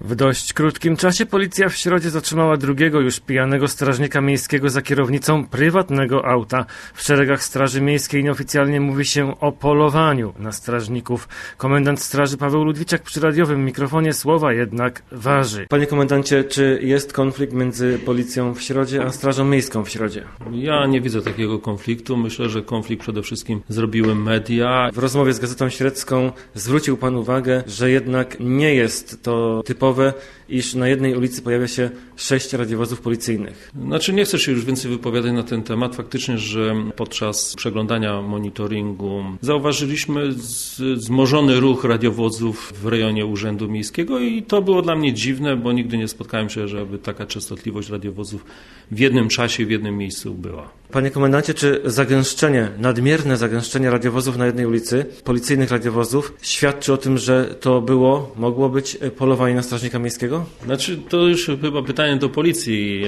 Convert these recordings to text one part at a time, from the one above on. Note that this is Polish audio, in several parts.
W dość krótkim czasie policja w Środzie zatrzymała drugiego już pijanego strażnika miejskiego za kierownicą prywatnego auta. W szeregach Straży Miejskiej nieoficjalnie mówi się o polowaniu na strażników. Komendant Straży Paweł Ludwiczak przy radiowym mikrofonie słowa jednak waży. Panie komendancie, czy jest konflikt między policją w Środzie a Strażą Miejską w Środzie? Ja nie widzę takiego konfliktu. Myślę, że konflikt przede wszystkim zrobiły media. W rozmowie z Gazetą Średzką zwrócił pan uwagę, że jednak nie jest to typowe, iż na jednej ulicy pojawia się 6 radiowozów policyjnych. Znaczy nie chcę się już więcej wypowiadać na ten temat. Faktycznie, że podczas przeglądania monitoringu zauważyliśmy wzmożony ruch radiowozów w rejonie Urzędu Miejskiego i to było dla mnie dziwne, bo nigdy nie spotkałem się, żeby taka częstotliwość radiowozów w jednym czasie, w jednym miejscu była. Panie komendancie, czy nadmierne zagęszczenie radiowozów na jednej ulicy, policyjnych radiowozów, świadczy o tym, że to mogło być polowanie na strażnika miejskiego? Znaczy, to już chyba pytanie do policji.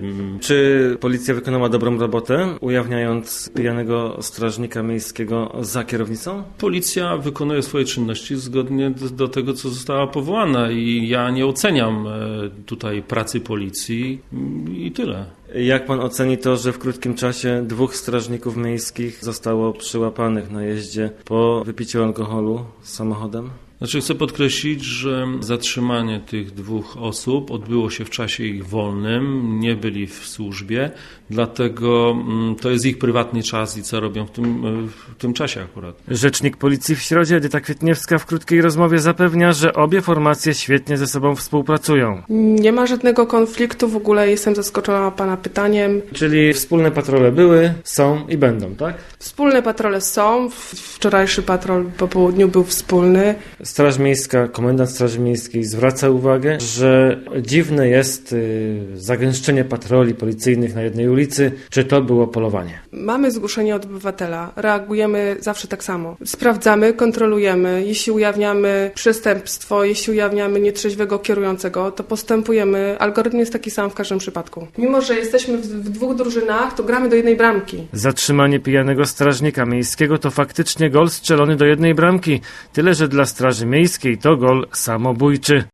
Czy policja wykonała dobrą robotę, ujawniając pijanego strażnika miejskiego za kierownicą? Policja wykonuje swoje czynności zgodnie do tego, co została powołana i ja nie oceniam tutaj pracy policji i tyle. Jak pan oceni to, że w krótkim czasie 2 strażników miejskich zostało przyłapanych na jeździe po wypiciu alkoholu samochodem? Znaczy chcę podkreślić, że zatrzymanie tych 2 osób odbyło się w czasie ich wolnym, nie byli w służbie, dlatego to jest ich prywatny czas i co robią w tym czasie akurat. Rzecznik Policji w Środzie Edyta Kwietniewska w krótkiej rozmowie zapewnia, że obie formacje świetnie ze sobą współpracują. Nie ma żadnego konfliktu, w ogóle jestem zaskoczona pana pytaniem. Czyli wspólne patrole były, są i będą, tak? Wspólne patrole są, wczorajszy patrol po południu był wspólny. Straż Miejska, komendant Straży Miejskiej zwraca uwagę, że dziwne jest zagęszczenie patroli policyjnych na jednej ulicy. Czy to było polowanie? Mamy zgłoszenie od obywatela. Reagujemy zawsze tak samo. Sprawdzamy, kontrolujemy. Jeśli ujawniamy przestępstwo, jeśli ujawniamy nietrzeźwego kierującego, to postępujemy. Algorytm jest taki sam w każdym przypadku. Mimo że jesteśmy w 2 drużynach, to gramy do jednej bramki. Zatrzymanie pijanego strażnika miejskiego to faktycznie gol strzelony do jednej bramki. Tyle, że dla Straży Miejskiej to gol samobójczy.